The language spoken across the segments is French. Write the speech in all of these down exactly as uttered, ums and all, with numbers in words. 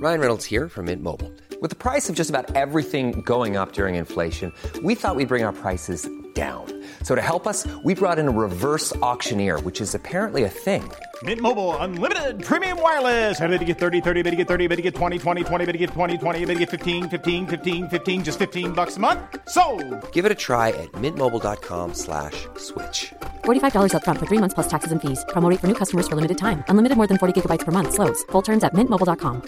Ryan Reynolds here from Mint Mobile. With the price of just about everything going up during inflation, we thought we'd bring our prices down. So to help us, we brought in a reverse auctioneer, which is apparently a thing. Mint Mobile Unlimited Premium Wireless. How to get thirty, thirty, how to get thirty, how to get twenty, twenty, twenty, how to get twenty, twenty, how to get fifteen, fifteen, fifteen, fifteen, just fifteen bucks a month? Sold! Give it a try at mintmobile.com slash switch. forty-five dollars up front for three months plus taxes and fees. Promo rate for new customers for limited time. Unlimited more than forty gigabytes per month. Slows full terms at mint mobile dot com.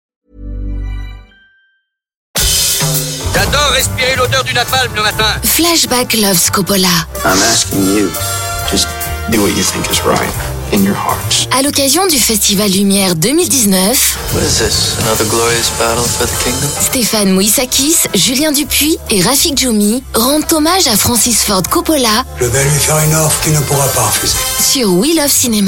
J'adore respirer l'odeur du napalm le matin. Flashback loves Coppola. I'm asking you, just do what you think is right in your hearts. À l'occasion du Festival Lumière deux mille dix-neuf, What is this? Another glorious battle for the kingdom? Stéphane Moïsakis, Julien Dupuis et Rafik Djoumi rendent hommage à Francis Ford Coppola. Je vais lui faire une offre qu'il ne pourra pas refuser. Sur We Love Cinéma.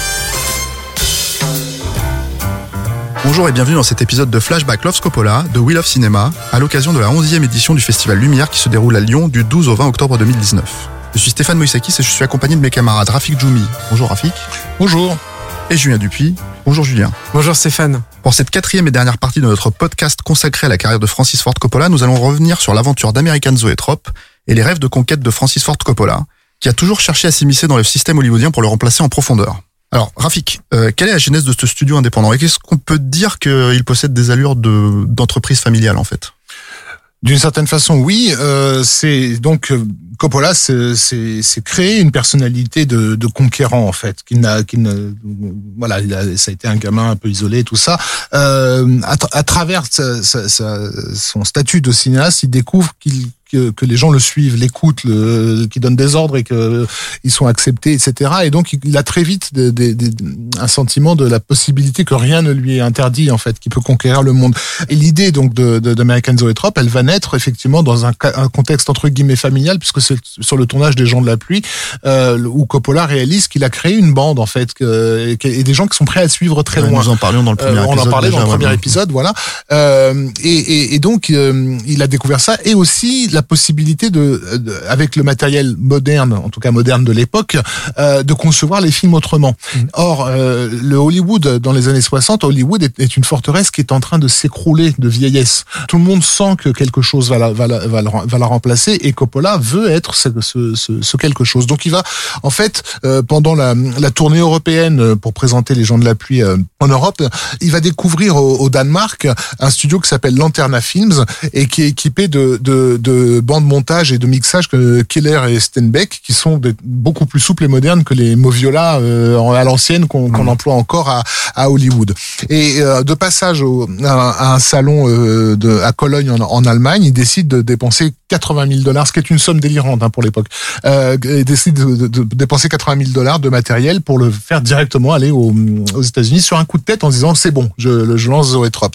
Bonjour et bienvenue dans cet épisode de Flashback Loves Coppola de We Love Cinéma à l'occasion de la onzième édition du Festival Lumière qui se déroule à Lyon du douze au vingt octobre deux mille dix-neuf. Je suis Stéphane Moïsakis et je suis accompagné de mes camarades Rafik Djoumi. Bonjour Rafik. Bonjour. Et Julien Dupuis. Bonjour Julien. Bonjour Stéphane. Pour cette quatrième et dernière partie de notre podcast consacré à la carrière de Francis Ford Coppola, nous allons revenir sur l'aventure d'American Zoetrope et les rêves de conquête de Francis Ford Coppola, qui a toujours cherché à s'immiscer dans le système hollywoodien pour le remplacer en profondeur. Alors, Rafik, euh, quelle est la genèse de ce studio indépendant et qu'est-ce qu'on peut dire qu'il possède des allures de, d'entreprise familiale en fait ? D'une certaine façon, oui. Euh, c'est donc euh, Coppola, c'est, c'est, c'est créer une personnalité de, de conquérant en fait, qui n'a, qui ne, voilà, il a, ça a été un gamin un peu isolé, tout ça. Euh, à, à travers sa, sa, sa, son statut de cinéaste, il découvre qu'il Que, que les gens le suivent, l'écoutent, le, qui donnent des ordres et que ils sont acceptés, et cetera. Et donc il a très vite de, de, de, un sentiment de la possibilité que rien ne lui est interdit en fait, qu'il peut conquérir le monde. Et l'idée donc de, de d'American Zoetrope, elle va naître effectivement dans un, un contexte entre guillemets familial, puisque c'est sur le tournage des Gens de la pluie euh, où Coppola réalise qu'il a créé une bande en fait, que, et des gens qui sont prêts à suivre très ouais, loin. Nous en parlions dans le premier euh, épisode. On en parlait déjà, dans le premier ouais. épisode, voilà. Euh, et, et, et donc euh, il a découvert ça et aussi la possibilité de, de, avec le matériel moderne, en tout cas moderne de l'époque, euh, de concevoir les films autrement. Mmh. Or, euh, le Hollywood dans les années soixante, Hollywood est, est une forteresse qui est en train de s'écrouler de vieillesse. Tout le monde sent que quelque chose va la, va la, va la, va la remplacer et Coppola veut être ce, ce, ce, ce quelque chose. Donc, il va, en fait, euh, pendant la, la tournée européenne pour présenter les Gens de la pluie euh, en Europe, il va découvrir au, au Danemark un studio qui s'appelle Lanterna Films et qui est équipé de, de, de bandes montage et de mixage que Keller et Steinbeck, qui sont des, beaucoup plus souples et modernes que les Moviola euh, à l'ancienne qu'on, qu'on emploie encore à, à Hollywood. Et euh, de passage au, à, à un salon euh, de, à Cologne en, en Allemagne, il décide de dépenser quatre-vingt mille dollars, ce qui est une somme délirante hein, pour l'époque. Euh, il décide de, de, de dépenser quatre-vingt mille dollars de matériel pour le faire directement aller au, aux États-Unis sur un coup de tête en disant c'est bon, je, je lance Zoetrope.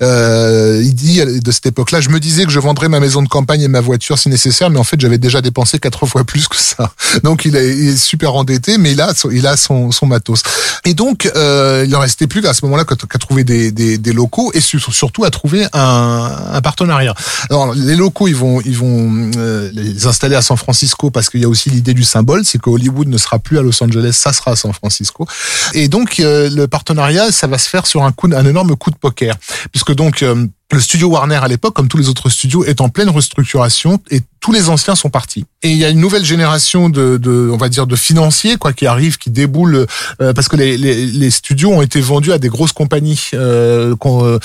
Euh, il dit de cette époque-là, je me disais que je vendrais ma maison de campagne et ma voiture si nécessaire, mais en fait j'avais déjà dépensé quatre fois plus que ça. Donc il est, il est super endetté, mais il a, il a son, son matos. Et donc euh, il en restait plus à ce moment-là qu'à, qu'à trouver des, des, des locaux et surtout à trouver un, un partenariat. Alors les locaux ils vont, ils vont euh, les installer à San Francisco parce qu'il y a aussi l'idée du symbole, c'est que Hollywood ne sera plus à Los Angeles, ça sera à San Francisco. Et donc euh, le partenariat, ça va se faire sur un coup, un énorme coup de poker, puisque donc euh, le studio Warner à l'époque, comme tous les autres studios, est en pleine restructuration et tous les anciens sont partis. Et il y a une nouvelle génération de, de on va dire, de financiers quoi qui arrivent, qui déboulent euh, parce que les, les, les studios ont été vendus à des grosses compagnies, euh, euh,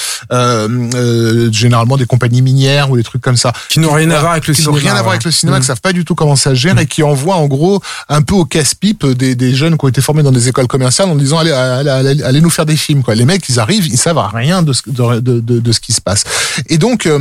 euh, généralement des compagnies minières ou des trucs comme ça, qui n'ont rien à voir avec le qui cinéma, n'ont rien à voir avec le cinéma, mmh. qui savent pas du tout comment ça se gère mmh. et qui envoient en gros un peu au casse-pipe des, des jeunes qui ont été formés dans des écoles commerciales en disant allez, allez, allez, allez nous faire des films quoi. Les mecs ils arrivent, ils savent rien de ce, de, de, de, de ce qui se passe. Et donc euh,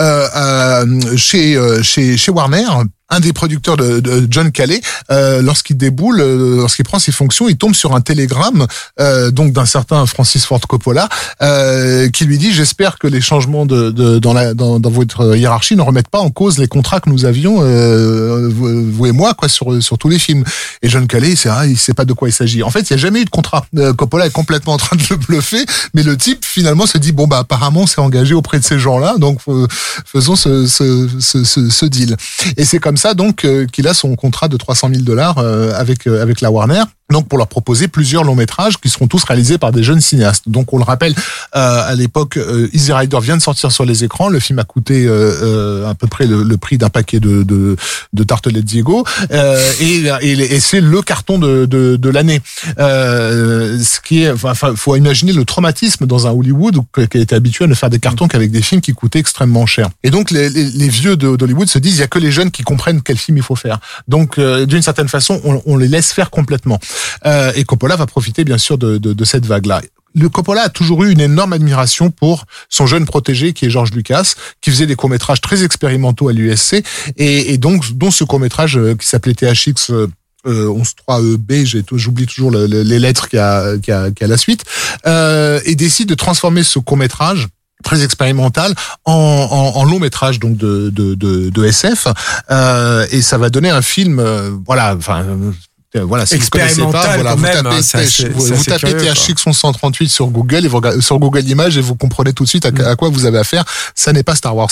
euh, chez chez chez Warner, un des producteurs de, de John Calley, euh, lorsqu'il déboule, euh, lorsqu'il prend ses fonctions, il tombe sur un télégramme euh, donc d'un certain Francis Ford Coppola euh, qui lui dit j'espère que les changements de, de dans la dans, dans votre hiérarchie ne remettent pas en cause les contrats que nous avions euh, vous, vous et moi quoi sur sur tous les films. Et John Calley c'est ah, il sait pas de quoi il s'agit. En fait, il y a jamais eu de contrat. Euh, Coppola est complètement en train de le bluffer, mais le type finalement se dit bon bah apparemment c'est engagé auprès de ces gens-là, donc euh, faisons ce ce, ce ce ce deal. Et c'est comme ça donc euh, qu'il a son contrat de trois cent mille dollars euh, avec euh, avec la Warner. donc pour leur proposer plusieurs longs métrages qui seront tous réalisés par des jeunes cinéastes. Donc on le rappelle, euh, à l'époque, euh, Easy Rider vient de sortir sur les écrans. Le film a coûté euh, euh, à peu près le, le prix d'un paquet de, de, de tartelettes Diego, euh, et, et, et c'est le carton de, de, de l'année. Euh, ce qui est, enfin, faut imaginer le traumatisme dans un Hollywood qui a été habitué à ne faire des cartons qu'avec des films qui coûtaient extrêmement cher. Et donc les, les, les vieux de, d'Hollywood se disent il y a que les jeunes qui comprennent quel film il faut faire. Donc euh, d'une certaine façon, on, on les laisse faire complètement. Euh, et Coppola va profiter bien sûr de, de, de cette vague-là. Le Coppola a toujours eu une énorme admiration pour son jeune protégé qui est George Lucas, qui faisait des courts-métrages très expérimentaux à l'U S C, et, et donc dont ce court-métrage qui s'appelait T H X Euh, onze trois E B, j'ai, j'oublie toujours le, le, les lettres qu'il y a, qu'il y a, qu'il y a la suite, euh, et décide de transformer ce court-métrage très expérimental en, en, en long métrage donc de, de, de, de S F, euh, et ça va donner un film, euh, voilà, enfin. Euh, Voilà, si vous connaissez pas, voilà, vous même, tapez, hein, c'est, c'est, vous, c'est vous tapez T H X onze cent trente-huit sur Google et vous regardez, sur Google Images et vous comprenez tout de suite à, à quoi vous avez affaire. Ça n'est pas Star Wars.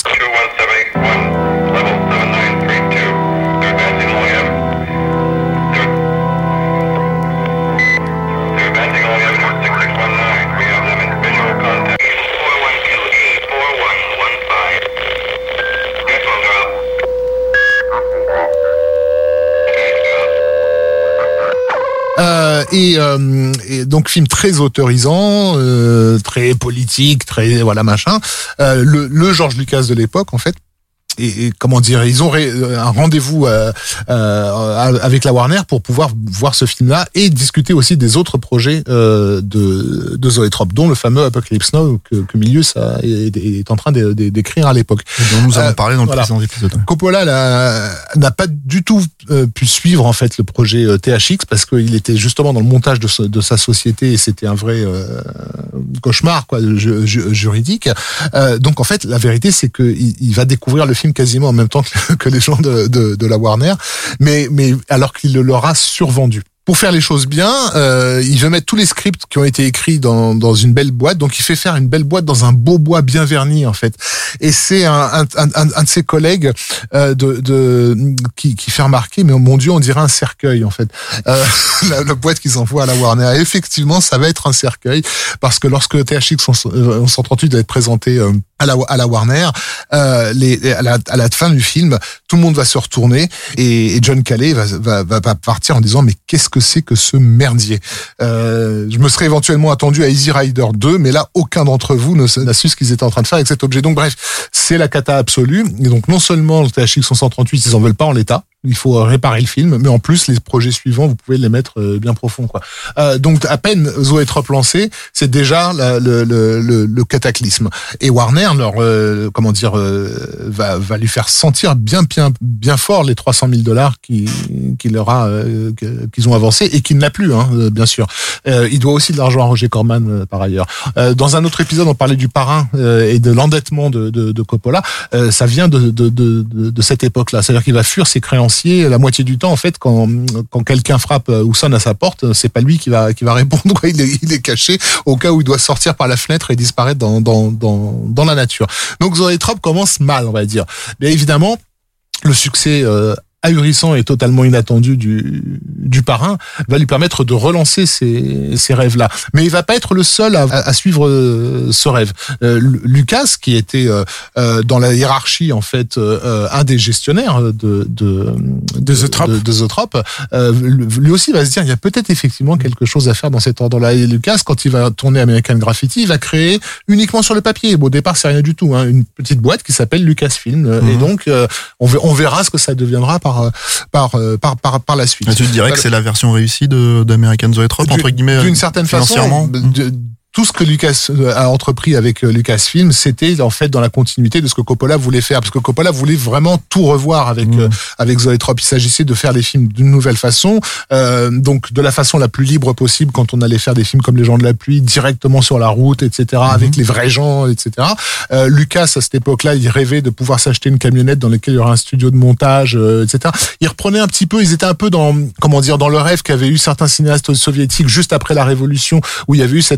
Euh, et, euh, et donc film très autorisant, euh, très politique, très voilà machin. Euh, le, le George Lucas de l'époque en fait. Et, et comment dire, ils ont ré, un rendez-vous euh, euh, avec la Warner pour pouvoir voir ce film-là et discuter aussi des autres projets euh, de, de Zoetrope, dont le fameux Apocalypse Now que, que Milius a, est, est en train de, de, d'écrire à l'époque. Et dont nous avons euh, parlé dans le voilà. précédent épisode. Coppola là, n'a pas du tout euh, pu suivre en fait le projet euh, T H X parce qu'il était justement dans le montage de, ce, de sa société et c'était un vrai euh, cauchemar quoi, ju, ju, juridique. Euh, donc en fait, la vérité c'est que il, il va découvrir le film quasiment en même temps que, que les gens de, de, de la Warner, mais, mais alors qu'il le leur a survendu. Pour faire les choses bien, euh, il veut mettre tous les scripts qui ont été écrits dans, dans une belle boîte, donc il fait faire une belle boîte dans un beau bois bien verni en fait. Et c'est un, un, un, un de ses collègues euh, de, de qui, qui fait remarquer, mais oh mon Dieu, on dirait un cercueil en fait. Euh, la, la boîte qu'ils envoient à la Warner, et effectivement, ça va être un cercueil parce que lorsque T H X cent trente-huit va être présenté euh, à la à la Warner, euh, les, à la à la fin du film, tout le monde va se retourner et, et John Calley va, va va va partir en disant mais qu'est-ce que c'est que ce merdier. Euh, je me serais éventuellement attendu à Easy Rider deux, mais là, aucun d'entre vous n'a su ce qu'ils étaient en train de faire avec cet objet. Donc bref, c'est la cata absolue. Et donc non seulement le T H X cent trente-huit, ils en veulent pas en l'état, il faut réparer le film, mais en plus, les projets suivants, vous pouvez les mettre bien profond, quoi. Euh, donc, à peine Zoetrope lancé, c'est déjà la, le, le, le, le cataclysme. Et Warner, leur, euh, comment dire, euh, va, va lui faire sentir bien, bien, bien fort les trois cent mille dollars qu'il, qu'il aura, euh, qu'ils ont avancé et qu'il n'a plus, hein, bien sûr. Euh, il doit aussi de l'argent à Roger Corman, euh, par ailleurs. Euh, dans un autre épisode, on parlait du parrain euh, et de l'endettement de, de, de Coppola. Euh, ça vient de, de, de, de, de cette époque-là. C'est-à-dire qu'il va fuir ses créanciers la moitié du temps en fait quand quand quelqu'un frappe ou sonne à sa porte, c'est pas lui qui va qui va répondre, il est il est caché au cas où il doit sortir par la fenêtre et disparaître dans dans dans dans la nature. Donc Zoetrope commence mal, on va dire. Mais évidemment, le succès euh, ahurissant et totalement inattendu du du parrain va lui permettre de relancer ces ces rêves-là. Mais il va pas être le seul à, à suivre euh, ce rêve. Euh, Lucas, qui était euh, euh, dans la hiérarchie en fait euh, un des gestionnaires de de de Zoetrope, de, de Zoetrope euh, lui aussi va se dire il y a peut-être effectivement quelque chose à faire dans cet ordre-là. Et Lucas, quand il va tourner American Graffiti, il va créer uniquement sur le papier. Bon, au départ, c'est rien du tout, hein, une petite boîte qui s'appelle Lucasfilm. Mmh. Et donc, euh, on, on verra ce que ça deviendra par par par par, par la suite. Et tu dirais que c'est la version réussie de d'American Zoetrope entre guillemets d'une certaine façon. De, tout ce que Lucas a entrepris avec Lucasfilm, c'était en fait dans la continuité de ce que Coppola voulait faire, parce que Coppola voulait vraiment tout revoir avec mmh. euh, avec Zoetrope. Il s'agissait de faire les films d'une nouvelle façon, euh, donc de la façon la plus libre possible quand on allait faire des films comme Les Gens de la Pluie, directement sur la route, et cetera, mmh. avec les vrais gens, et cetera. Euh, Lucas, à cette époque-là, il rêvait de pouvoir s'acheter une camionnette dans laquelle il y aurait un studio de montage, euh, et cetera. Il reprenait un petit peu, ils étaient un peu dans, comment dire, dans le rêve qu'avaient eu certains cinéastes soviétiques juste après la Révolution, où il y avait eu cette énorme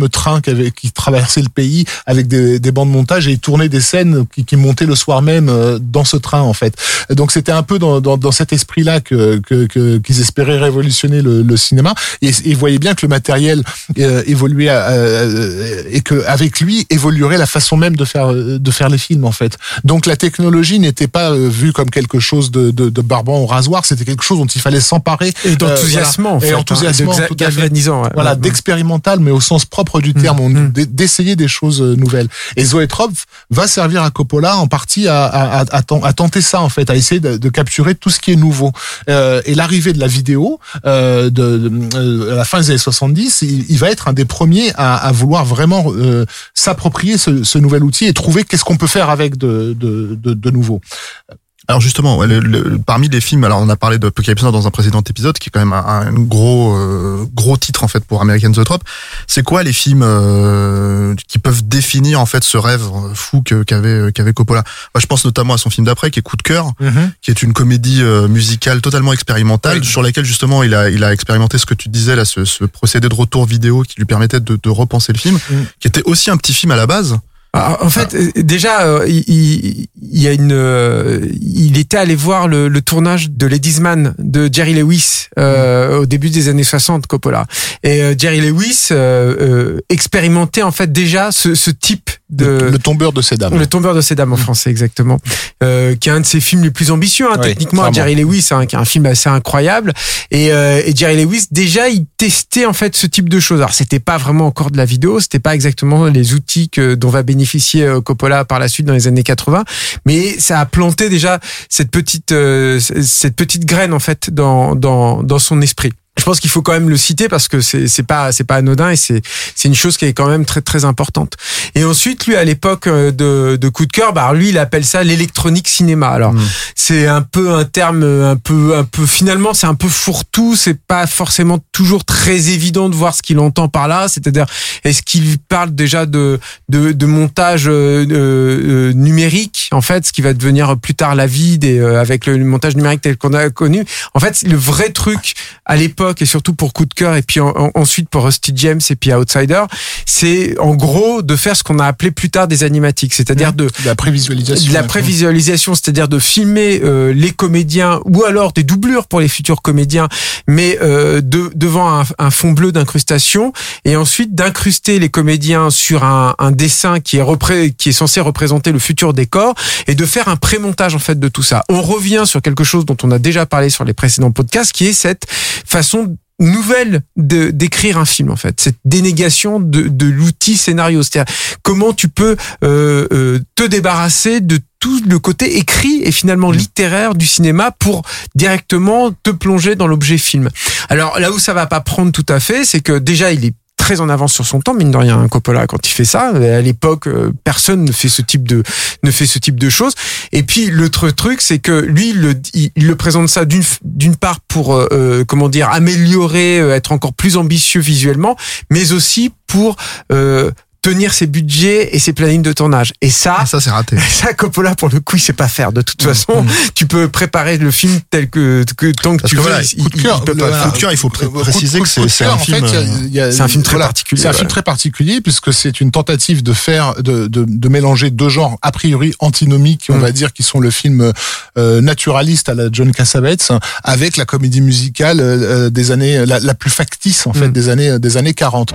train qui avait qui traversait le pays avec des, des bancs de montage et il tournait des scènes qui, qui montaient le soir même dans ce train en fait. Donc c'était un peu dans, dans, dans cet esprit-là que, que, que qu'ils espéraient révolutionner le, le cinéma et, et ils voyaient bien que le matériel euh, évoluait euh, et que avec lui évoluerait la façon même de faire de faire les films en fait. Donc la technologie n'était pas euh, vue comme quelque chose de, de, de barbant au rasoir, c'était quelque chose dont il fallait s'emparer et d'enthousiasmant, euh, voilà. en fait, et enthousiasmant, hein, tout à fait. Ouais, voilà, ouais, d'expérimental, mais au sens propre du terme, mmh, on, d'essayer des choses nouvelles. Et Zoetrope va servir à Coppola en partie à, à, à, à tenter ça en fait, à essayer de, de capturer tout ce qui est nouveau. Euh, et l'arrivée de la vidéo euh, de, de, à la fin des années soixante-dix, il, il va être un des premiers à, à vouloir vraiment euh, s'approprier ce, ce nouvel outil et trouver qu'est-ce qu'on peut faire avec de, de, de, de nouveau. Alors justement, le, le, parmi les films, alors on a parlé de Apocalypse Now dans un précédent épisode, qui est quand même un, un gros euh, gros titre en fait pour American Zoetrope. C'est quoi les films euh, qui peuvent définir en fait ce rêve fou que, qu'avait qu'avait Coppola? Moi, je pense notamment à son film d'après, qui est Coup de cœur, mm-hmm. qui est une comédie euh, musicale totalement expérimentale, oui. sur laquelle justement il a il a expérimenté ce que tu disais là, ce, ce procédé de retour vidéo qui lui permettait de, de repenser le film, mm. qui était aussi un petit film à la base. En fait, ah. déjà, euh, il, il, il y a une, euh, il était allé voir le, le tournage de Ladies Man de Jerry Lewis euh, mmh. au début des années soixante, Coppola. Et euh, Jerry Lewis euh, euh, expérimentait en fait déjà ce, ce type de le, le tombeur de ces dames. Le tombeur de ces dames en mmh. français, exactement. Euh, qui est un de ses films les plus ambitieux, hein, oui, techniquement. Clairement. Jerry Lewis, hein, qui est un film assez incroyable. Et, euh, et Jerry Lewis, déjà, il testait en fait ce type de choses. Alors, c'était pas vraiment encore de la vidéo, c'était pas exactement les outils que dont va bénéficier bénéficié Coppola par la suite dans les années quatre-vingts, mais ça a planté déjà cette petite euh, cette petite graine en fait dans dans dans son esprit. Je pense qu'il faut quand même le citer parce que c'est c'est pas c'est pas anodin et c'est c'est une chose qui est quand même très très importante. Et ensuite lui à l'époque de de Coup de cœur, bah lui il appelle ça l'électronique cinéma. Alors mmh. c'est un peu un terme un peu un peu finalement c'est un peu fourre-tout, c'est pas forcément toujours très évident de voir ce qu'il entend par là, c'est-à-dire est-ce qu'il parle déjà de de de montage euh, euh, numérique en fait, ce qui va devenir plus tard la vide et euh, avec le montage numérique tel qu'on a connu. En fait, le vrai truc à l'époque et surtout pour Coup de cœur et puis en, en, ensuite pour Rusty James et puis Outsider, c'est en gros de faire ce qu'on a appelé plus tard des animatiques, c'est-à-dire de, de la prévisualisation, de la prévisualisation, c'est-à-dire de filmer euh, les comédiens ou alors des doublures pour les futurs comédiens, mais euh, de, devant un, un fond bleu d'incrustation et ensuite d'incruster les comédiens sur un, un dessin qui est repré, qui est censé représenter le futur décor et de faire un pré-montage en fait de tout ça. On revient sur quelque chose dont on a déjà parlé sur les précédents podcasts, qui est cette façon nouvelle de d'écrire un film en fait, cette dénégation de de l'outil scénario, c'est-à-dire comment tu peux euh, euh, te débarrasser de tout le côté écrit et finalement littéraire du cinéma pour directement te plonger dans l'objet film. Alors là où ça va pas prendre tout à fait, c'est que déjà il est très en avance sur son temps, mine de rien, Coppola, quand il fait ça. À l'époque, personne ne fait ce type de, ne fait ce type de choses. Et puis, l'autre truc, c'est que lui, il le, il, il le présente ça d'une, d'une part pour, euh, comment dire, améliorer, être encore plus ambitieux visuellement, mais aussi pour, euh, tenir ses budgets et ses plannings de tournage. Et ça, et ça c'est raté. Ça, Coppola, pour le coup, il sait pas faire. De toute façon, mmh. tu peux préparer le film tel que, que tant que Parce tu que veux. Voilà, il, coup de cœur, il peut pas coup de cœur, il faut pré- préciser que c'est, c'est un film. Fait, il y a, c'est un film très voilà, particulier. C'est un ouais. film très particulier puisque c'est une tentative de faire, de, de, de mélanger deux genres a priori antinomiques, on mmh. va dire, qui sont le film euh, naturaliste à la John Cassavetes avec la comédie musicale euh, des années, la, la plus factice en fait, mmh. des années, des années quarante.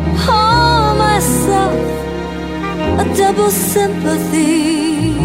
A double sympathy.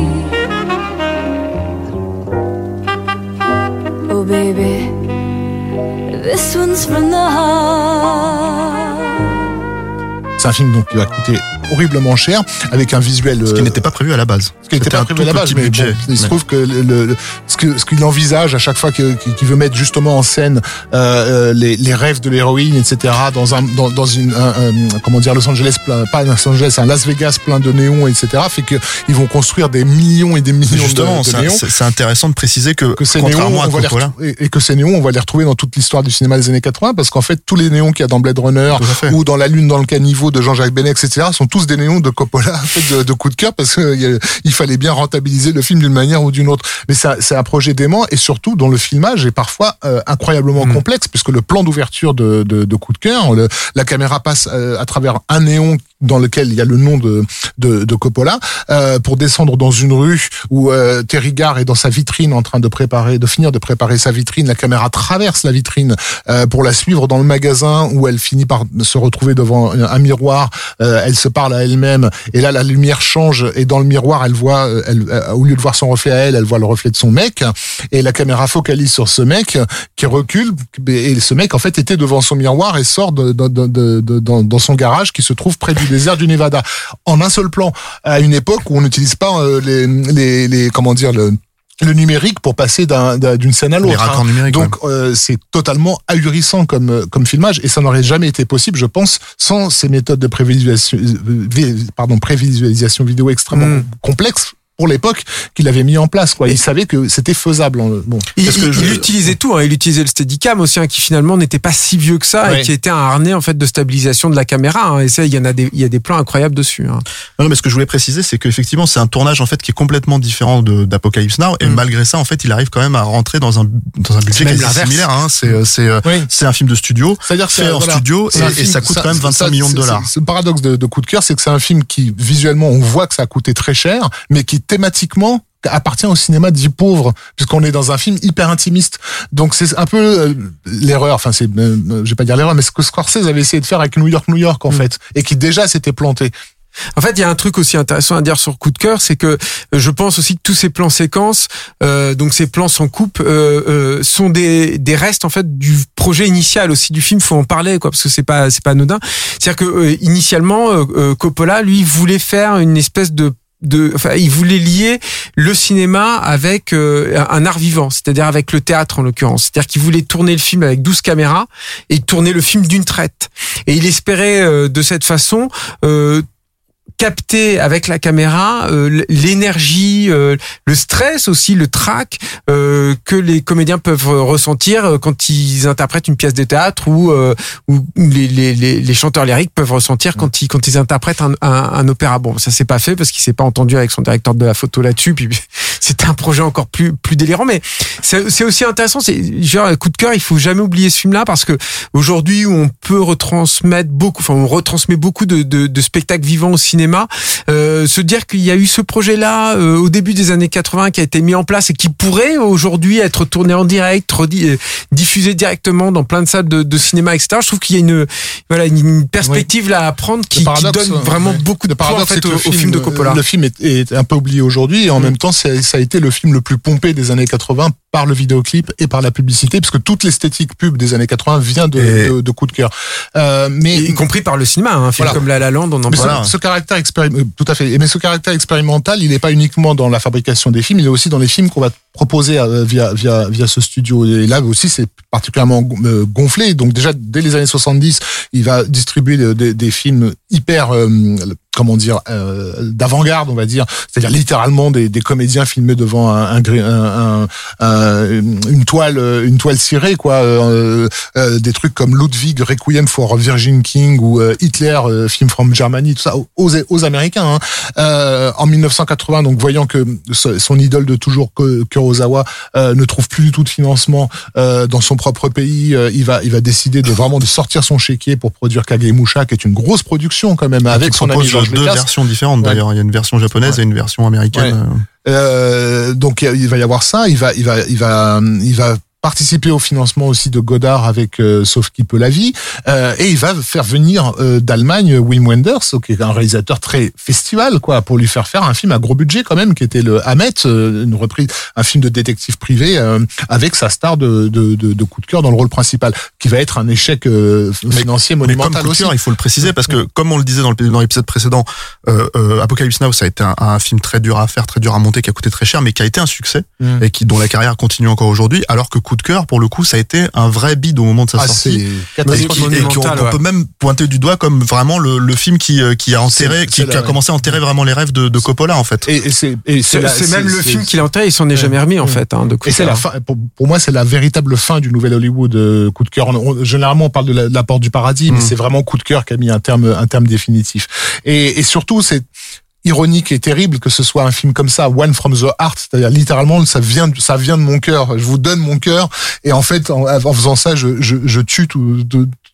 Oh baby, this one's from the heart. C'est un film donc qui va coûter horriblement cher, avec un visuel... Ce qui n'était pas prévu à la base. Ce qui n'était pas prévu à la base, mais bon, il se trouve que le, le, ce que ce qu'il envisage à chaque fois qu'il, qu'il veut mettre justement en scène euh, les, les rêves de l'héroïne, et cetera, dans un dans, dans une un, un, comment dire Los Angeles plein, pas Los Angeles, un Las Vegas plein de néons, et cetera, fait que ils vont construire des millions et des millions justement, de, de néons. C'est, c'est intéressant de préciser que, que ces contrairement néons, à Coppola, et, et que ces néons, on va les retrouver dans toute l'histoire du cinéma des années quatre-vingts, parce qu'en fait tous les néons qu'il y a dans Blade Runner ou dans La Lune dans le caniveau de Jean-Jacques Benet, et cetera, sont tous des néons de Coppola. En fait, de, de Coup de cœur, parce qu'il il fallait bien rentabiliser le film d'une manière ou d'une autre. Mais c'est un, c'est un projet dément, et surtout dont le filmage est parfois euh, incroyablement mmh. complexe, puisque le plan d'ouverture de, de, de Coup de cœur, le, la caméra passe euh, à travers un néon dans lequel il y a le nom de de, de Coppola, euh, pour descendre dans une rue où euh, Terry Garr est dans sa vitrine en train de préparer, de finir de préparer sa vitrine. La caméra traverse la vitrine euh, pour la suivre dans le magasin où elle finit par se retrouver devant un, un miroir. Euh, elle se parle à elle-même et là la lumière change et dans le miroir elle voit, elle, euh, au lieu de voir son reflet à elle, elle voit le reflet de son mec et la caméra focalise sur ce mec qui recule et ce mec en fait était devant son miroir et sort de, de, de, de, de, dans, dans son garage qui se trouve près du désert du Nevada en un seul plan à une époque où on n'utilise pas euh, les, les, les comment dire le le numérique pour passer d'un, d'un, d'une scène à l'autre. Les raccords hein. numériques. Donc ouais. euh, c'est totalement ahurissant comme comme filmage et ça n'aurait jamais été possible, je pense, sans ces méthodes de prévisualisation, pardon, prévisualisation vidéo extrêmement mmh. complexes pour l'époque qu'il avait mis en place, quoi. Il savait que c'était faisable. Bon. Il, Parce que il, je... il utilisait tout, hein. Il utilisait le Steadicam aussi, hein, qui finalement n'était pas si vieux que ça ouais. et qui était un harnais en fait de stabilisation de la caméra. Hein. Et ça, il y en a des, il y a des plans incroyables dessus. Hein. Non, mais ce que je voulais préciser, c'est qu'effectivement, c'est un tournage en fait qui est complètement différent de, d'Apocalypse Now, et mm. malgré ça, en fait, il arrive quand même à rentrer dans un dans un budget quasi similaire. Hein. C'est c'est oui. c'est un film de studio, c'est-à-dire fait en voilà, studio, et, film, et ça coûte ça, quand même vingt-cinq ça, millions de dollars. C'est, c'est, le paradoxe de, de Coup de cœur, c'est que c'est un film qui visuellement, on voit que ça a coûté très cher, mais qui thématiquement appartient au cinéma dit pauvre, puisqu'on est dans un film hyper intimiste. Donc c'est un peu euh, l'erreur, enfin c'est, euh, je vais pas dire l'erreur, mais ce que Scorsese avait essayé de faire avec New York, New York en mmh. fait, et qui déjà s'était planté. En fait, il y a un truc aussi intéressant à dire sur Coup de cœur, c'est que je pense aussi que tous ces plans séquences, euh, donc ces plans sans coupe, euh, euh, sont des des restes en fait du projet initial aussi du film. Faut en parler, quoi, parce que c'est pas c'est pas anodin. C'est-à-dire que euh, initialement, euh, Coppola lui voulait faire une espèce de de enfin il voulait lier le cinéma avec euh, un art vivant, c'est-à-dire avec le théâtre en l'occurrence, c'est-à-dire qu'il voulait tourner le film avec douze caméras et tourner le film d'une traite, et il espérait euh, de cette façon euh, capter avec la caméra euh, l'énergie, euh, le stress aussi, le trac euh, que les comédiens peuvent ressentir quand ils interprètent une pièce de théâtre, ou euh, ou les, les les les chanteurs lyriques peuvent ressentir quand ils quand ils interprètent un, un, un opéra. Bon, ça s'est pas fait parce qu'il s'est pas entendu avec son directeur de la photo là-dessus. Puis c'était un projet encore plus plus délirant, mais c'est c'est aussi intéressant. C'est genre Coup de cœur. Il faut jamais oublier ce film-là parce que aujourd'hui où on peut retransmettre beaucoup, enfin on retransmet beaucoup de de, de spectacles vivants au cinéma. Euh, se dire qu'il y a eu ce projet-là euh, au début des années quatre-vingts qui a été mis en place et qui pourrait aujourd'hui être tourné en direct, redi- diffusé directement dans plein de salles de, de cinéma, et cetera. Je trouve qu'il y a une voilà une perspective oui. là à prendre qui, qui donne vraiment ouais. beaucoup de poids en fait au, film, au film de Coppola. Le film est, est un peu oublié aujourd'hui et en mmh. même temps c'est, ça a été le film le plus pompé des années quatre-vingts par le vidéoclip et par la publicité, parce que toute l'esthétique pub des années quatre-vingts vient de, de, de Coup de cœur. Euh, mais y compris par le cinéma, un film voilà. comme La La Land, on en parle. Ce, ce caractère expérim- tout à fait. Mais ce caractère expérimental, il n'est pas uniquement dans la fabrication des films, il est aussi dans les films qu'on va proposer euh, via via via ce studio. Et là aussi, c'est particulièrement gonflé. Donc déjà dès les années soixante-dix, il va distribuer des, des, des films hyper euh, comment dire euh, d'avant-garde, on va dire, c'est-à-dire littéralement des, des comédiens filmés devant un, un, un, un, une toile une toile cirée, quoi, euh, euh, des trucs comme Ludwig Requiem for Virgin King ou euh, Hitler euh, film from Germany, tout ça aux, aux Américains. Hein. Euh, en dix-neuf cent quatre-vingts, donc voyant que son idole de toujours, Kurosawa, euh, ne trouve plus du tout de financement euh, dans son propre pays, euh, il va il va décider de vraiment de sortir son chéquier pour produire Kagemusha, qui est une grosse production quand même, avec son ami George deux Lucas. Versions différentes d'ailleurs, ouais. Il y a une version japonaise ouais. et une version américaine. Ouais. Euh, donc il va y avoir ça, il va il va il va il va participer au financement aussi de Godard avec euh, Sauf qui peut la vie, euh, et il va faire venir euh, d'Allemagne Wim Wenders, qui est un réalisateur très festival, quoi, pour lui faire faire un film à gros budget quand même, qui était le Hamet, euh, une reprise, un film de détective privé euh, avec sa star de, de, de, de Coup de cœur dans le rôle principal, qui va être un échec euh, financier mais, monumental mais comme aussi. Coup de cœur, il faut le préciser parce que comme on le disait dans, le, dans l'épisode précédent, euh, euh, Apocalypse Now, ça a été un, un film très dur à faire, très dur à monter, qui a coûté très cher, mais qui a été un succès mmh. et qui dont la carrière continue encore aujourd'hui, alors que Coup de cœur, pour le coup, ça a été un vrai bide au moment de sa ah, sortie. C'est et qui, et qu'on, on ouais. peut même pointer du doigt comme vraiment le, le film qui, qui a enterré, c'est, qui, c'est qui a ouais. commencé à enterrer vraiment les rêves de, de Coppola, en fait. Et, et c'est, et c'est, c'est, la, c'est c'est même c'est, le c'est, film qu'il a enterré, il s'en est jamais remis, en ouais. fait, hein, de Coup de Et c'est la fin, pour, pour moi, c'est la véritable fin du nouvel Hollywood, euh, Coup de cœur. On, on, généralement, on parle de la, de la porte du paradis, mmh. mais c'est vraiment Coup de cœur qui a mis un terme, un terme définitif. Et, et surtout, c'est ironique et terrible que ce soit un film comme ça, One from the Heart, c'est-à-dire littéralement ça vient ça vient de mon cœur, je vous donne mon cœur, et en fait en, en faisant ça je je, je tue tout, tout,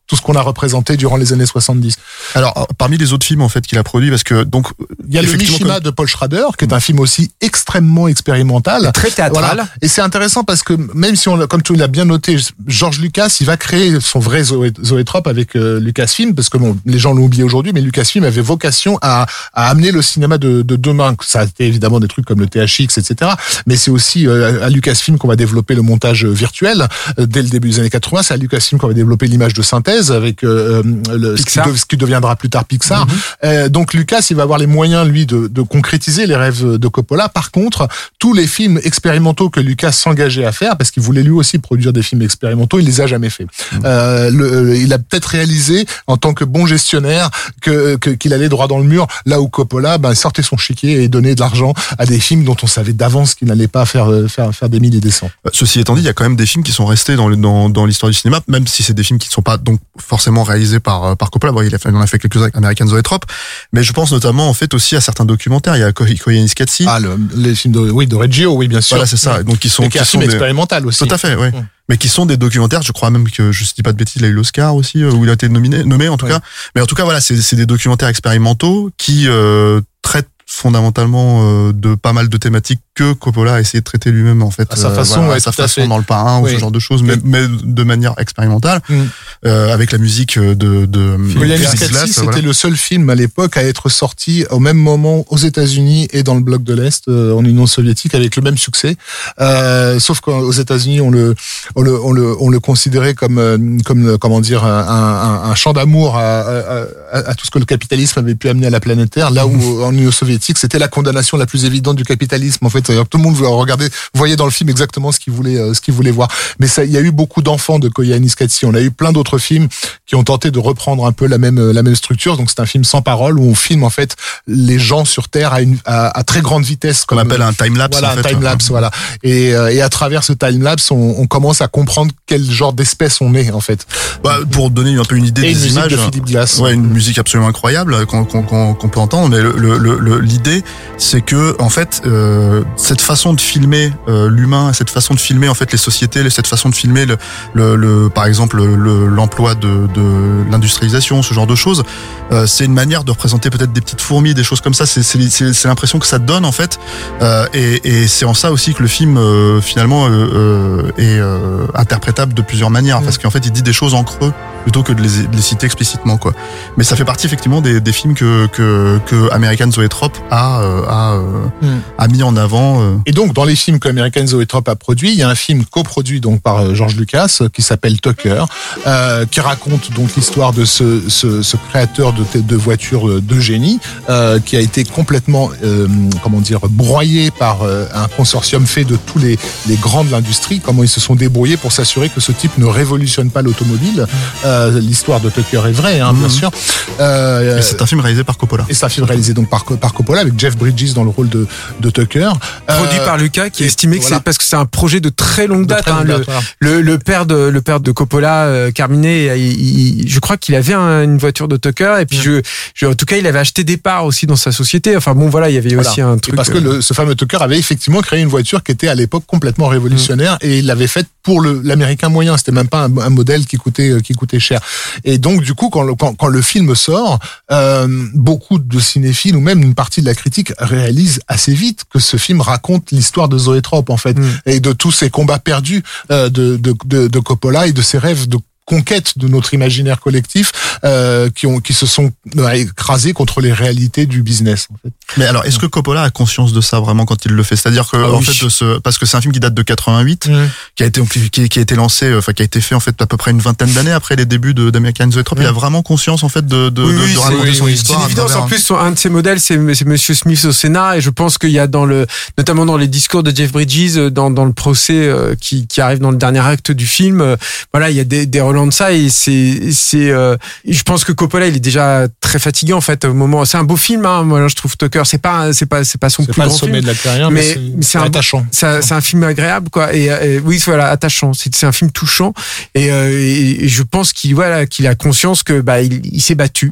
tout ce qu'on a représenté durant les années soixante-dix. Alors, parmi les autres films, en fait, qu'il a produit, parce que, donc, il y a le Mishima comme... de Paul Schrader, qui est un film aussi extrêmement expérimental. Très théâtral. Voilà. Et c'est intéressant parce que, même si on, comme tu l'as bien noté, George Lucas, il va créer son vrai zoétrope avec euh, Lucasfilm, parce que bon, les gens l'ont oublié aujourd'hui, mais Lucasfilm avait vocation à, à amener le cinéma de, de demain. Ça a été évidemment des trucs comme le T H X, et cetera. Mais c'est aussi euh, à Lucasfilm qu'on va développer le montage virtuel euh, dès le début des années quatre-vingts. C'est à Lucasfilm qu'on va développer l'image de synthèse avec euh, le, ce, qui de, ce qui deviendra plus tard Pixar. Mm-hmm. Euh, donc Lucas, il va avoir les moyens, lui, de, de concrétiser les rêves de Coppola. Par contre, tous les films expérimentaux que Lucas s'engageait à faire, parce qu'il voulait lui aussi produire des films expérimentaux, il les a jamais fait. Mm-hmm. Euh, le, il a peut-être réalisé, en tant que bon gestionnaire, que, que qu'il allait droit dans le mur, là où Coppola ben, sortait son chéquier et donnait de l'argent à des films dont on savait d'avance qu'ils n'allaient pas faire, faire, faire des milliers et des cents. Ceci étant dit, il y a quand même des films qui sont restés dans, le, dans, dans l'histoire du cinéma, même si c'est des films qui ne sont pas donc forcément réalisés par, par Coppola. Bon, il, a fait, il en a fait quelques-uns avec American Zoetrope, mais je pense notamment en fait aussi à certains documentaires. Il y a Koyaanisqatsi. Ah, le, les films de, oui, de Reggio, oui, bien sûr. Voilà, c'est ça. Donc, qui sont, qui sont expérimental aussi. Tout à fait, oui. Mmh. Mais qui sont des documentaires, je crois même que, je ne dis pas de bêtises, il a eu l'Oscar aussi, où il a été nominé, nommé en tout ouais. cas. Mais en tout cas, voilà, c'est, c'est des documentaires expérimentaux qui euh, traitent fondamentalement euh, de pas mal de thématiques que Coppola a essayé de traiter lui-même en fait à sa façon, voilà, ouais, à sa façon fait. dans Le Parrain oui. ou ce genre de choses, mais, mais de manière expérimentale, mm. euh, avec la musique de de Koyaanisqatsi, c'était voilà. le seul film à l'époque à être sorti au même moment aux États-Unis et dans le bloc de l'Est, euh, en Union soviétique, avec le même succès. Euh, sauf qu'aux États-Unis, on le on le on le on le considérait comme comme comment dire un, un, un chant d'amour à, à, à, à tout ce que le capitalisme avait pu amener à la planète Terre, là où en Union soviétique, c'était la condamnation la plus évidente du capitalisme en fait. C'est-à-dire que tout le monde voulait regarder, voyait dans le film exactement ce qu'il voulait, euh, ce qu'il voulait voir. Mais ça, il y a eu beaucoup d'enfants de Koyaanisqatsi. On a eu plein d'autres films qui ont tenté de reprendre un peu la même, la même structure. Donc c'est un film sans parole où on filme en fait les gens sur Terre à une, à, à très grande vitesse. Qu'on appelle un time lapse. Voilà, en un fait, time lapse, voilà. Et, et à travers ce time lapse, on, on commence à comprendre quel genre d'espèce on est en fait. Bah, pour donner un peu une idée et des une images. De Philippe Glass. Ouais, une musique absolument incroyable qu'on, qu'on, qu'on, qu'on peut entendre. Mais le, le, le, l'idée, c'est que en fait, euh, cette façon de filmer euh, l'humain, cette façon de filmer en fait les sociétés, cette façon de filmer le, le, le par exemple le, l'emploi de, de l'industrialisation, ce genre de choses, euh, c'est une manière de représenter peut-être des petites fourmis, des choses comme ça. C'est, c'est, c'est, c'est l'impression que ça donne en fait, euh, et, et c'est en ça aussi que le film euh, finalement euh, euh, est euh, interprétable de plusieurs manières, mmh. parce qu'en fait il dit des choses en creux plutôt que de les, de les citer explicitement quoi. Mais ça fait partie effectivement des, des films que que, que American Zoetrope a euh, a, euh, mmh. a mis en avant. Euh. Et donc dans les films que American Zoetrope a produit, il y a un film coproduit donc par euh, George Lucas qui s'appelle Tucker, euh, qui raconte donc l'histoire de ce ce, ce créateur de de voitures de génie euh, qui a été complètement euh, comment dire broyé par euh, un consortium fait de tous les les grands de l'industrie. Comment ils se sont débrouillés pour s'assurer que ce type ne révolutionne pas l'automobile. Euh, l'histoire de Tucker est vraie, hein, mmh. bien sûr. Euh, et c'est un film réalisé par Coppola. Et c'est un film réalisé donc par par Coppola avec Jeff Bridges dans le rôle de de Tucker. Produit euh, par Lucas, qui a estimé que voilà. c'est parce que c'est un projet de très longue date. Très hein, longue le, date voilà. le le père de le père de Coppola, euh, Carmine, il, il, je crois qu'il avait un, une voiture de Tucker et puis mmh. je, je en tout cas il avait acheté des parts aussi dans sa société. Enfin bon voilà, il y avait voilà. aussi un truc. Et parce que le, ce fameux Tucker avait effectivement créé une voiture qui était à l'époque complètement révolutionnaire mmh. et il l'avait faite pour le l'américain moyen. C'était même pas un, un modèle qui coûtait qui coûtait cher. Et donc du coup quand le, quand, quand le film sort, euh, beaucoup de cinéphiles ou même une partie de la critique réalisent assez vite que ce film raconte l'histoire de Zoetrope en fait mmh. et de tous ces combats perdus euh, de, de de de Coppola et de ses rêves de conquête de notre imaginaire collectif euh, qui ont qui se sont écrasés contre les réalités du business en fait. Mais alors est-ce que Coppola a conscience de ça vraiment quand il le fait, c'est-à-dire que ah, en oui. fait de ce, parce que c'est un film qui date de quatre-vingt-huit mmh. qui a été qui, qui a été lancé enfin qui a été fait en fait à peu près une vingtaine d'années après les débuts de d'American Zoetrope, mmh. il a vraiment conscience en fait de de, oui, de, oui, de raconter oui, son oui. histoire. C'est une évidence en plus un de ses modèles c'est c'est Monsieur Smith au Sénat et je pense qu'il y a dans le notamment dans les discours de Jeff Bridges dans dans le procès euh, qui qui arrive dans le dernier acte du film euh, voilà il y a des des relents de ça et c'est c'est euh, je pense que Coppola il est déjà très fatigué en fait au moment c'est un beau film hein, moi je trouve Tucker c'est pas c'est pas c'est pas son c'est plus pas grand le sommet film de la carrière mais, mais c'est, c'est, c'est un attachant c'est, c'est un film agréable quoi et, et oui voilà attachant c'est c'est un film touchant et, euh, et, et je pense qu'il voilà qu'il a conscience que bah il, il s'est battu.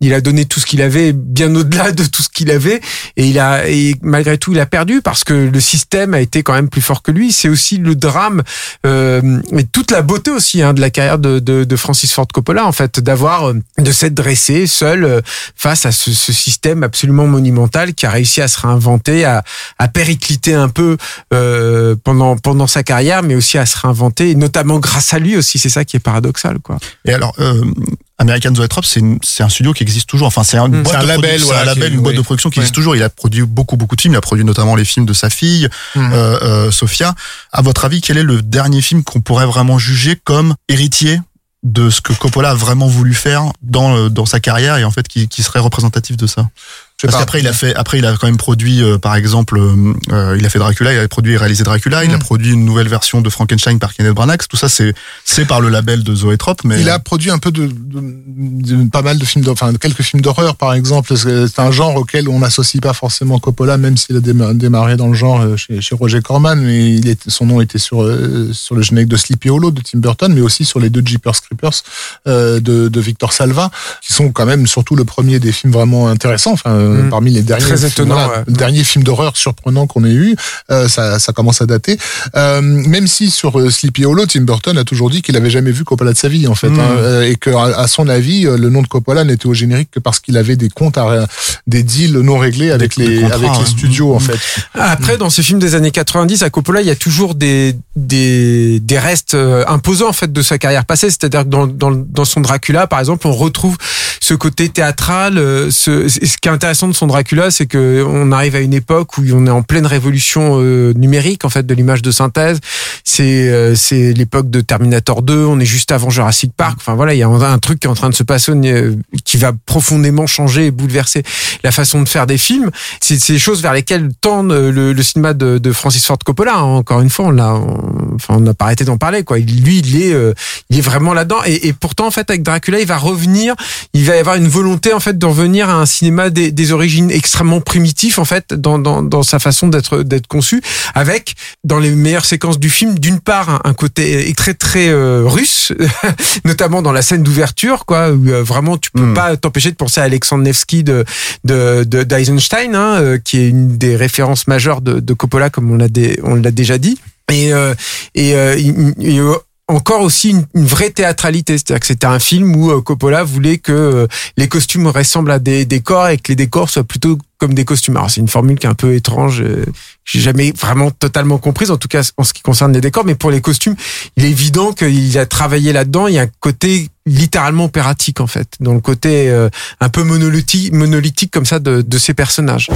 il a donné tout ce qu'il avait, bien au-delà de tout ce qu'il avait, et il a, et malgré tout, il a perdu parce que le système a été quand même plus fort que lui. C'est aussi le drame euh, et toute la beauté aussi hein, de la carrière de, de, de Francis Ford Coppola, en fait, d'avoir, de s'être dressé seul euh, face à ce, ce système absolument monumental qui a réussi à se réinventer, à, à péricliter un peu euh, pendant pendant sa carrière, mais aussi à se réinventer, et notamment grâce à lui aussi. C'est ça qui est paradoxal, quoi. Et alors. Euh... American Zoetrope, c'est, une, c'est un studio qui existe toujours. Enfin, c'est, une mmh, boîte c'est un de label, produ- voilà, c'est un label, qui, une boîte oui. de production qui ouais. existe toujours. Il a produit beaucoup, beaucoup de films. Il a produit notamment les films de sa fille, mmh. euh, euh, Sophia. À votre avis, quel est le dernier film qu'on pourrait vraiment juger comme héritier de ce que Coppola a vraiment voulu faire dans dans sa carrière et en fait qui, qui serait représentatif de ça? Parce qu'après il a fait, après il a quand même produit, euh, par exemple, euh, il a fait Dracula, il a produit et réalisé Dracula, mmh. il a produit une nouvelle version de Frankenstein par Kenneth Branagh. Tout ça, c'est c'est par le label de Zoetrope. Mais il a produit un peu de, de, de pas mal de films, enfin quelques films d'horreur par exemple. C'est un genre auquel on n'associe pas forcément Coppola, même s'il a démarré dans le genre chez, chez Roger Corman. Mais il est, son nom était sur euh, sur le générique de Sleepy Hollow de Tim Burton, mais aussi sur les deux Jeepers Creepers euh, de, de Victor Salva, qui sont quand même surtout le premier des films vraiment intéressants. Enfin. Mmh. Parmi les derniers, très étonnant, voilà, ouais. derniers films d'horreur surprenants qu'on ait eu, euh, ça, ça commence à dater. Euh, même si sur euh, Sleepy Hollow, Tim Burton a toujours dit qu'il avait jamais vu Coppola de sa vie en fait, mmh. hein, euh, et que à, à son avis, le nom de Coppola n'était au générique que parce qu'il avait des comptes, à, des deals non réglés avec des, les des avec hein. les studios mmh. en fait. Après, dans ces films des années quatre-vingt-dix, à Coppola, il y a toujours des des des restes imposants en fait de sa carrière passée. C'est-à-dire que dans dans dans son Dracula, par exemple, on retrouve ce côté théâtral. Ce, ce qui est intéressant de son Dracula, c'est que on arrive à une époque où on est en pleine révolution euh, numérique en fait de l'image de synthèse. C'est euh, c'est l'époque de Terminator deux. On est juste avant Jurassic Park. Enfin voilà, il y a un, un truc qui est en train de se passer euh, qui va profondément changer et bouleverser la façon de faire des films. C'est ces choses vers lesquelles tend le, le cinéma de, de Francis Ford Coppola. Hein. Encore une fois, on l'a, on, enfin on n'a pas arrêté d'en parler quoi. Lui, il est euh, il est vraiment là-dedans. Et, et pourtant en fait avec Dracula, il va revenir. Il va y avoir une volonté en fait de revenir à un cinéma des, des origines extrêmement primitif en fait dans dans dans sa façon d'être d'être conçu, avec dans les meilleures séquences du film d'une part un, un côté très très euh, russe notamment dans la scène d'ouverture quoi où euh, vraiment tu peux mmh. pas t'empêcher de penser à Alexandre Nevsky de de de d'Eisenstein hein, euh, qui est une des références majeures de, de Coppola comme on l'a dé, on l'a déjà dit et euh, et, euh, et, et encore aussi une, une vraie théâtralité, c'est-à-dire que c'était un film où Coppola voulait que les costumes ressemblent à des décors et que les décors soient plutôt comme des costumes. Alors c'est une formule qui est un peu étrange, euh, j'ai jamais vraiment totalement comprise, en tout cas en ce qui concerne les décors, mais pour les costumes, il est évident qu'il a travaillé là-dedans. Il y a un côté littéralement opératique en fait, dans le côté euh, un peu monolithique, monolithique comme ça de, de ces personnages.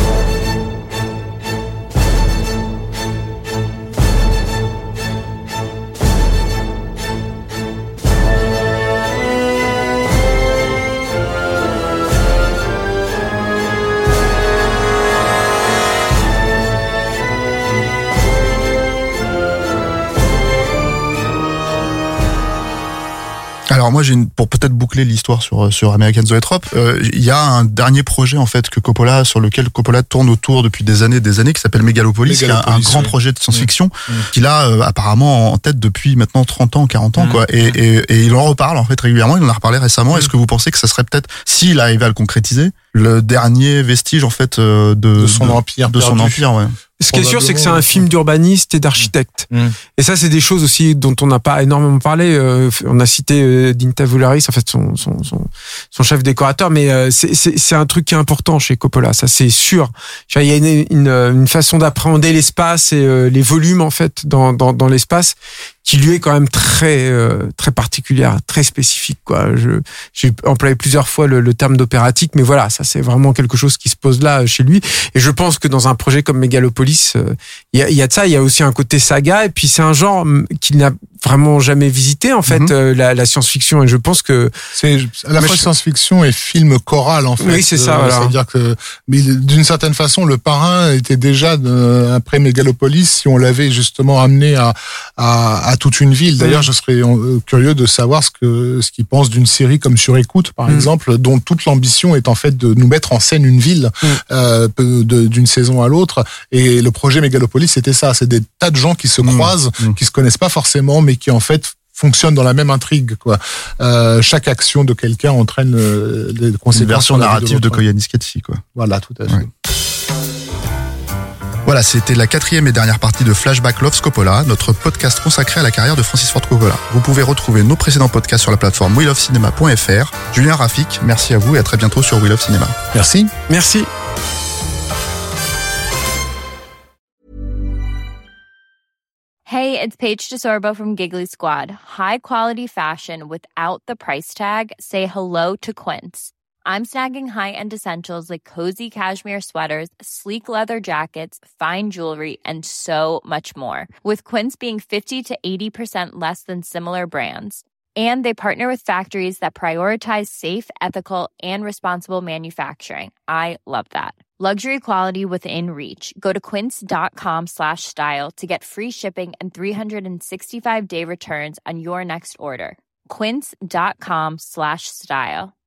Alors moi j'ai une, pour peut-être boucler l'histoire sur sur American Zoetrope, euh, il y a un dernier projet en fait que Coppola sur lequel Coppola tourne autour depuis des années des années qui s'appelle Megalopolis, Megalopolis qui est un, un grand oui. projet de science-fiction mmh. qu'il a euh, apparemment en tête depuis maintenant trente ans, quarante ans mmh. quoi et, et et il en reparle en fait régulièrement, il en a reparlé récemment. Mmh. Est-ce que vous pensez que ça serait peut-être, s'il arrivait à le concrétiser, le dernier vestige en fait de de son de, empire de son empire ouais. Ce qui est sûr, c'est que c'est un film d'urbaniste et d'architecte. Mmh. Et ça, c'est des choses aussi dont on n'a pas énormément parlé. Euh, on a cité euh, Dinta Voularis, en fait, son, son, son, son chef décorateur, mais euh, c'est, c'est, c'est un truc qui est important chez Coppola, ça c'est sûr. Il y a une, une, une façon d'appréhender l'espace et euh, les volumes, en fait, dans, dans, dans l'espace, qui lui est quand même très euh, très particulière, très spécifique quoi. Je j'ai employé plusieurs fois le, le terme d'opératique, mais voilà, ça c'est vraiment quelque chose qui se pose là chez lui. Et je pense que dans un projet comme Megalopolis, il euh, y a il y a de ça, il y a aussi un côté saga, et puis c'est un genre qu'il n'a vraiment jamais visité en fait, mm-hmm. euh, la, la science-fiction. Et je pense que c'est à la fois je... science-fiction et film choral en fait. Oui, c'est ça. Euh, voilà. C'est-à-dire que, mais d'une certaine façon, Le Parrain était déjà de, après Megalopolis, si on l'avait justement amené à à, à toute une ville. D'ailleurs, je serais curieux de savoir ce que ce qu'ils pensent d'une série comme Sur Écoute, par mmh. exemple, dont toute l'ambition est en fait de nous mettre en scène une ville mmh. euh, de, d'une saison à l'autre. Et le projet Megalopolis, c'était ça. C'est des tas de gens qui se mmh. croisent, mmh. qui se connaissent pas forcément, mais qui en fait fonctionnent dans la même intrigue, quoi. Euh, chaque action de quelqu'un entraîne euh, des conséquences. Une version narrative de, de Koyaanisqatsi, quoi. Voilà, tout à fait. Ouais. Voilà, c'était la quatrième et dernière partie de Flashback Love Coppola, notre podcast consacré à la carrière de Francis Ford Coppola. Vous pouvez retrouver nos précédents podcasts sur la plateforme we love cinema point f r. Julien, Rafik, merci à vous et à très bientôt sur We Love Cinema. Merci. Merci. Hey, it's Paige DeSorbo from Giggly Squad. High quality fashion without the price tag. Say hello to Quince. I'm snagging high-end essentials like cozy cashmere sweaters, sleek leather jackets, fine jewelry, and so much more. With Quince being fifty to eighty percent less than similar brands. And they partner with factories that prioritize safe, ethical, and responsible manufacturing. I love that. Luxury quality within reach. Go to quince.com slash style to get free shipping and three sixty-five day returns on your next order. Quince.com slash style.